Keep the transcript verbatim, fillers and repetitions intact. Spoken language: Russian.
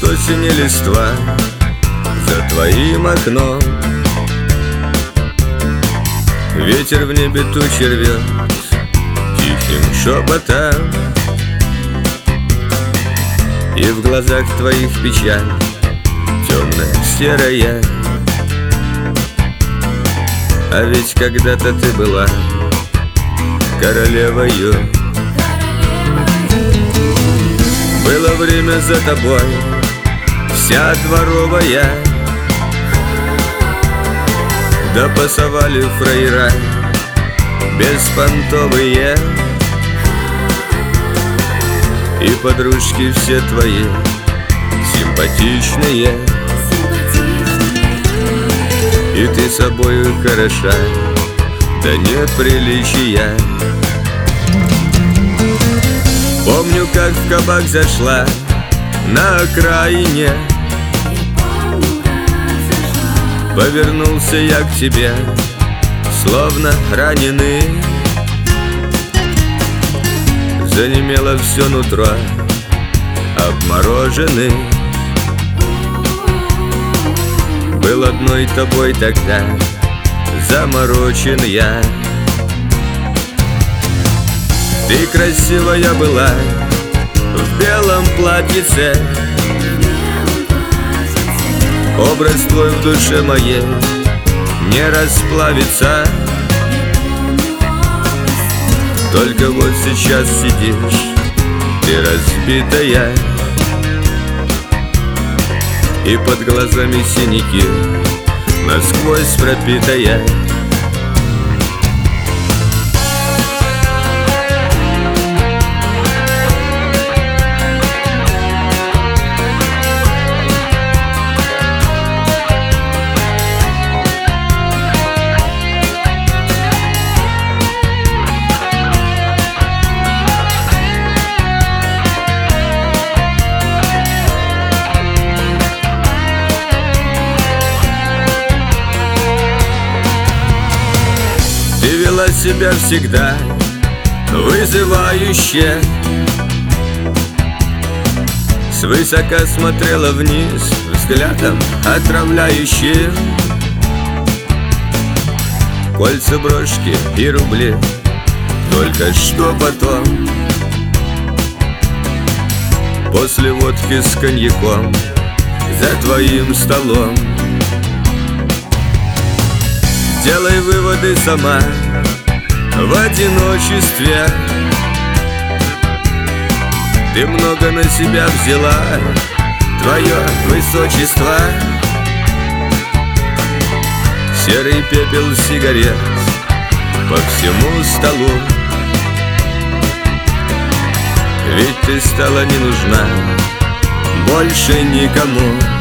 осени листва за твоим окном. Ветер в небе тучи рвет тихим шепотом, и в глазах твоих печаль темная, серая. А ведь когда-то ты была королевою. Было время за тобой вся дворовая, да пасовали фраера беспонтовые, и подружки все твои симпатичные, и ты собою хороша, да нет приличия. Помню, как в кабак зашла на окраине, повернулся я к тебе, словно раненый. Занемело все нутро, обмороженный. Был одной тобой тогда заморочен я. Ты красивая была в белом платьице, образ твой в душе моей не расплавится. Только вот сейчас сидишь ты разбитая, и под глазами синяки насквозь пропитая. Ты вела себя всегда вызывающе, свысока смотрела вниз взглядом отравляющим. Кольца, брошки и рубли, только что потом, после водки с коньяком за твоим столом. Делай выводы сама в одиночестве. Ты много на себя взяла, твое высочество. Серый пепел сигарет по всему столу, ведь ты стала не нужна больше никому.